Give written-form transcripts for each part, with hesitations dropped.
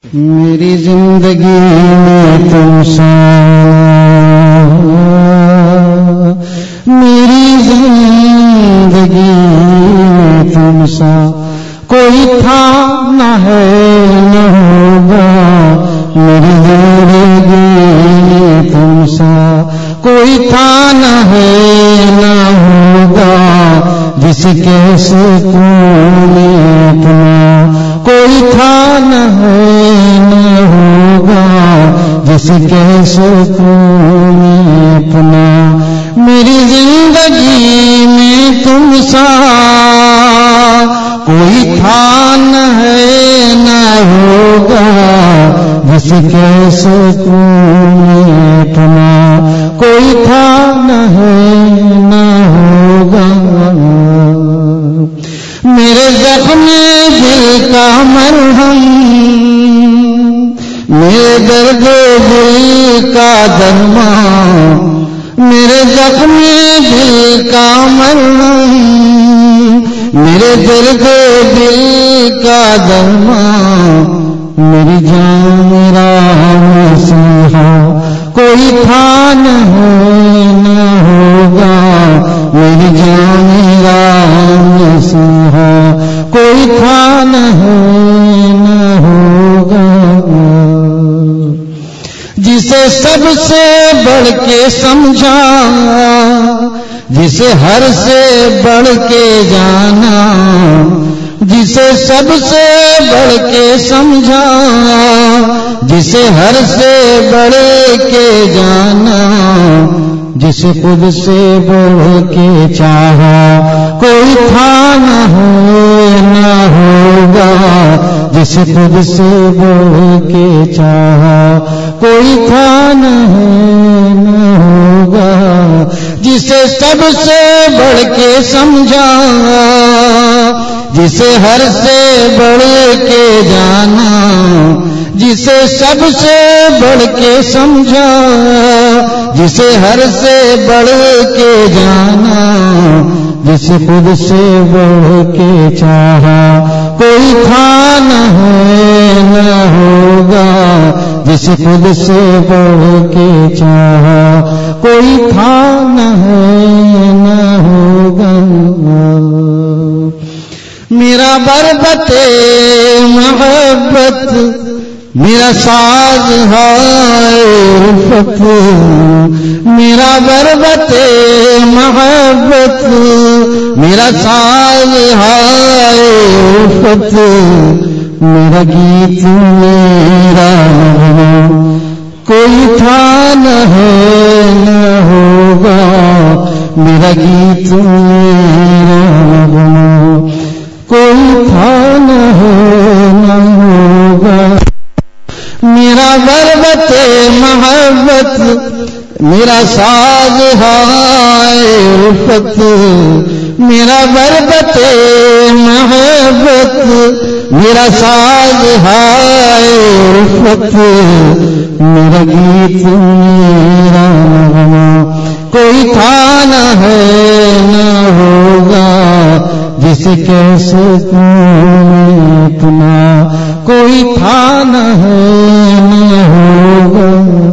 میری زندگی میں تم سا، میری زندگی میں تم سا کوئی تھا نہ ہے نہ ہوگا، میری زندگی میں تم سا کوئی تھا نہ ہے نہ ہوگا، جس کے سکون اپنا کوئی تھا نہ ہے نہ ہوگا، جس کے سکون اپنا، میری زندگی میں تم سا کوئی تھا نہ ہے نہ ہوگا، جس کے سکون اپنا کوئی تھا نہ ہے نہ ہوگا، میرے زخم دل کا مرہم، میرے درد دل کا درما، میرے زخم دل کا مرہم، میرے درد دل کا درما، میری جان میرا مسیحا کوئی تھا نہ ہے نہ ہوگا، میری جان میرا مسیحا کوئی تھا نہ ہے نہ ہوگا، جسے سب سے بڑھ کے سمجھا، جسے ہر سے بڑھ کے جانا، جسے سب سے بڑھ کے سمجھا، جسے ہر سے بڑھ کے جانا، جسے خود سے بڑھ کے چاہا کوئی تھا نہ ہے نہ ہوگا، جسے خود سے بڑھ کے چاہا کوئی تھا نہ ہے نہ ہوگا، جسے سب سے بڑھ کے سمجھا، جسے ہر سے بڑھ کے جانا، جسے سب سے بڑھ کے سمجھا، جسے ہر سے بڑھ کے جانا، جسے خود سے بڑھ کے چاہا کوئی تھا نہ ہے نہ ہوگا، جسے خود سے بڑھ کے چاہا کوئی تھا نہ ہے نہ ہوگا، میرا بربط محبت میرا ساز ہے الفت، میرا بربط محبت میرا ساز ہے الفت، میرا گیت میرا کوئی تھا نہ ہے نہ ہوگا، میرا گیت میرا کوئی تھا نہ ہے نہ ہوگا، میرا بربط محبت میرا ساز ہے الفت، میرا بربط محبت میرا ساز ہے الفت، میرا گیت میرا کوئی تھا نہ ہے نہ ہوگا، جس کے سکون اپنا کوئی تھا نہ ہے نہ ہوگا،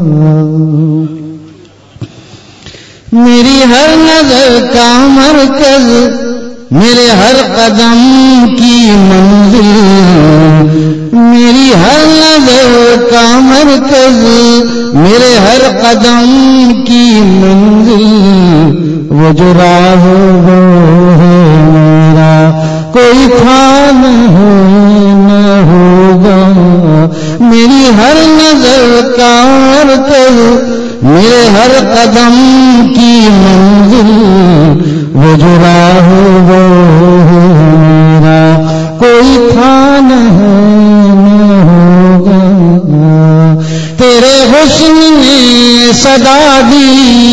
میری ہر نظر کا مرکز میرے ہر قدم کی منزل، میری ہر نظر کا مرکز میرے ہر قدم کی منزل، وہ جو راہ وہ ہے میرا کوئی تھا نہ ہے نہ ہوگا، میری ہر نظر کا مرکز میرے ہر قدم کی منزل، وہ جو راہ وہ ہے میرا کوئی تھا نہ ہے نہ ہوگا، تیرے حسن نے صدا دی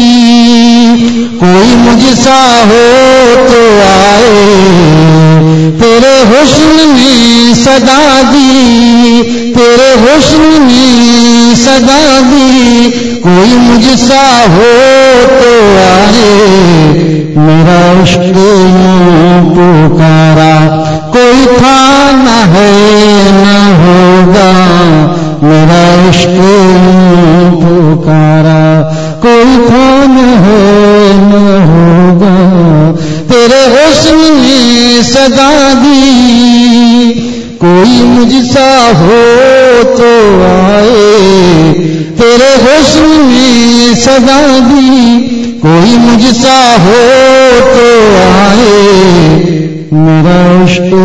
کوئی مجھ سا ہو تو آئے، تیرے حسن نے صدا دی، تیرے حسن نے صدا دی کوئی مجھ سا ہو تو آئے، میرا عشق پکارا کوئی تھا نہ ہے نہ ہوگا، میرا عشق پکارا کوئی تھا نہ ہے نہ ہوگا تیرے حسن نے صدا دی کوئی مجھ سا ہو تو آئے تیرے حسن نے صدا دی کوئی مجھ سا ہو تو آئے میرا عشق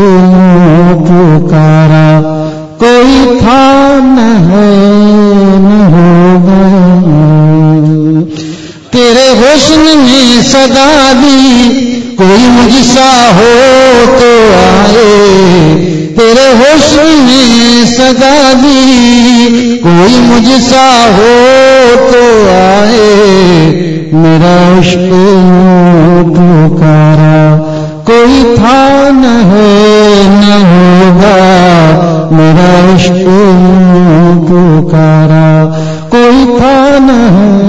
پکارا کوئی تھا نہ ہے نہ ہوگا تیرے حسن نے صدا دی کوئی مجھ سا ہو تو آئے تیرے حسن نے صدا دی کوئی مجھ سا ہو تو آئے میرا عشق پکارا کوئی تھا نہ ہے نہ ہوگا میرا عشق پکارا کوئی تھا نہ ہے